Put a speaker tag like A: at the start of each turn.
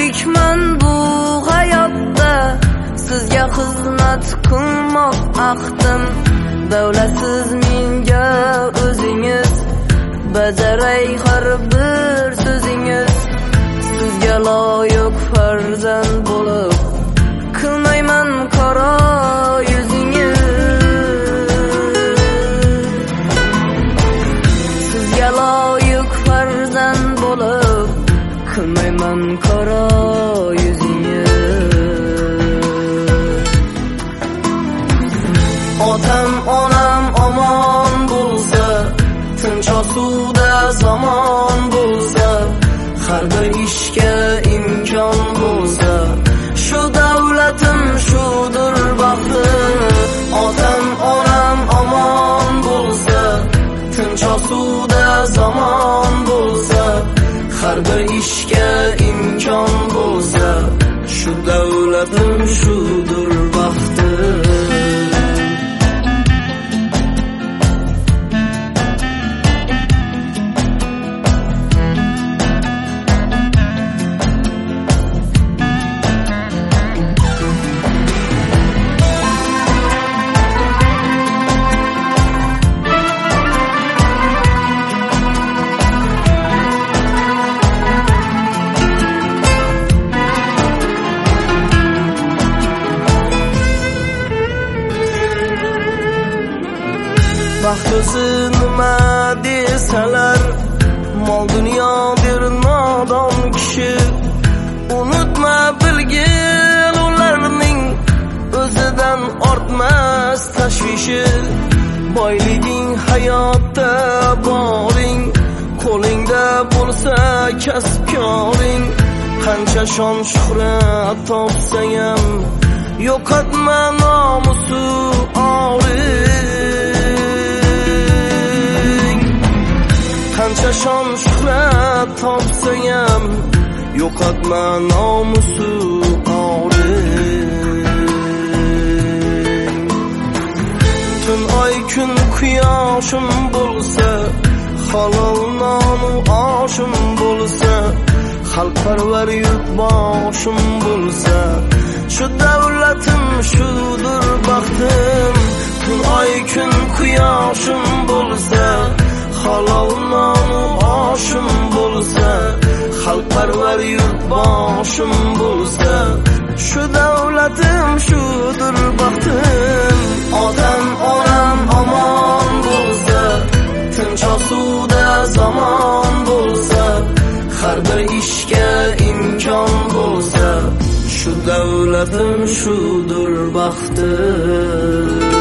A: tirikman bu hayotda, sizga xizmat qilmoq ahdim. Davlatsiz menga o'zingiz bajaray har bir so'zingiz. Sizga loyiq farzand bo'lib qilmayman qaro yuzingiz. Sizga loyiq farzand bo'lib qilmayman qaro yuzingiz. Otam onam omon bo'lsa, tinch osuvda zamon bo'lsa, har bir ishga imkon bo'lsa, shu davlatim shudir baxtim. Otam onam omon bo'lsa, tinch osuvda zamon bo'lsa, har bir ishga imkon bo'lsa, shu davlatim shudir baxtim. Baxt o'zi nima desalar, mol dunyo bir nodon kishi. Unutma bilgin ularning o'zidan ortmas tashvishi. Boyliging hayotda boring, qo'lingda bo'lsa kasbkoring. Qancha shon shuhrat topsang ham yo'qotma nomusu oring. Qancha shon shuhrat topsang ham yo'qotma nomusu oring. Tun oy kun quyoshim bo'lsa, halol nonu oshim bo'lsa, xalqparvar yurtboshim bo'lsa, shu davlatim shudir baxtim. Tun oy kun quyoshim bo'lsa, halol nonu oshim bo'lsa, xalqparvar yurtboshim bo'lsa, shu davlatim shudir baxtim. Otam onam omon bo'lsa, tinch osuvda zamon bo'lsa, har bir ishga imkon bo'lsa, shu davlatim shudir baxtim.